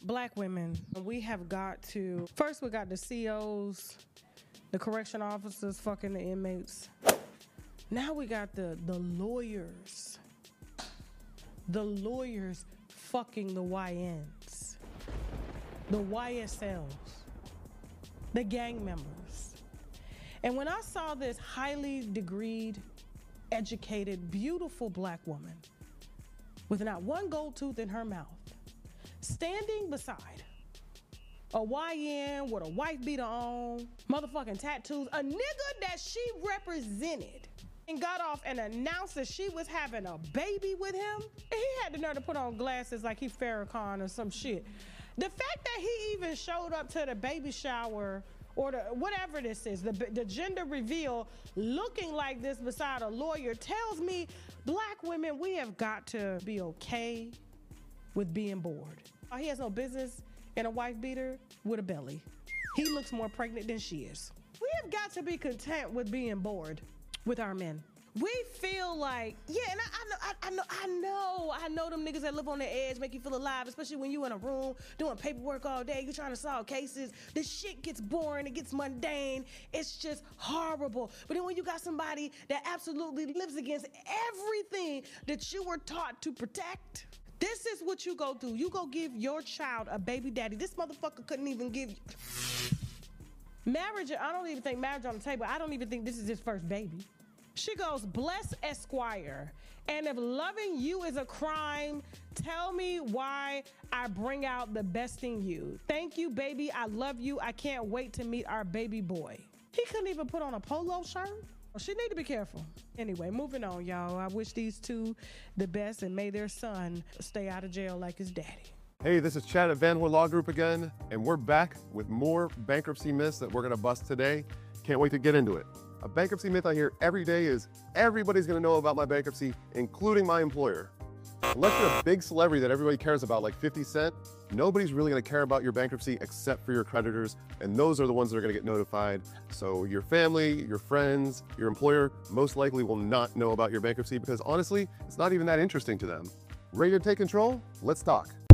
Black women, we have got to, first we got the COs, the correction officers fucking the inmates. Now we got the lawyers. The lawyers fucking the YNs. The YSLs. The gang members. And when I saw this highly degreed, educated, beautiful black woman with not one gold tooth in her mouth, standing beside a YN with a wife beater on, motherfucking tattoos, a nigga that she represented, and got off and announced that she was having a baby with him, and he had the nerve to put on glasses like he Farrakhan or some shit. The fact that he even showed up to the baby shower or the whatever this is, the gender reveal, looking like this beside a lawyer tells me black women, we have got to be okay with being bored. He has no business in a wife beater with a belly. He looks more pregnant than she is. We have got to be content with being bored with our men. We feel like, yeah, and I know them niggas that live on the edge make you feel alive, especially when you in a room doing paperwork all day, you trying to solve cases. This shit gets boring, it gets mundane, it's just horrible. But then when you got somebody that absolutely lives against everything that you were taught to protect, this is what you go through. You go give your child a baby daddy. This motherfucker couldn't even give you. Marriage, I don't even think marriage on the table. I don't even think this is his first baby. She goes, bless Esquire. And if loving you is a crime, tell me why I bring out the best in you. Thank you, baby. I love you. I can't wait to meet our baby boy. He couldn't even put on a polo shirt. She need to be careful. Anyway, moving on, y'all. I wish these two the best and may their son stay out of jail like his daddy. Hey, this is Chad at Van Hoy Law Group again, and we're back with more bankruptcy myths that we're gonna bust today. Can't wait to get into it. A bankruptcy myth I hear every day is everybody's gonna know about my bankruptcy, including my employer. Unless you're a big celebrity that everybody cares about, like 50 Cent, nobody's really gonna care about your bankruptcy except for your creditors, and those are the ones that are gonna get notified. So your family, your friends, your employer most likely will not know about your bankruptcy because honestly, it's not even that interesting to them. Ready to take control? Let's talk.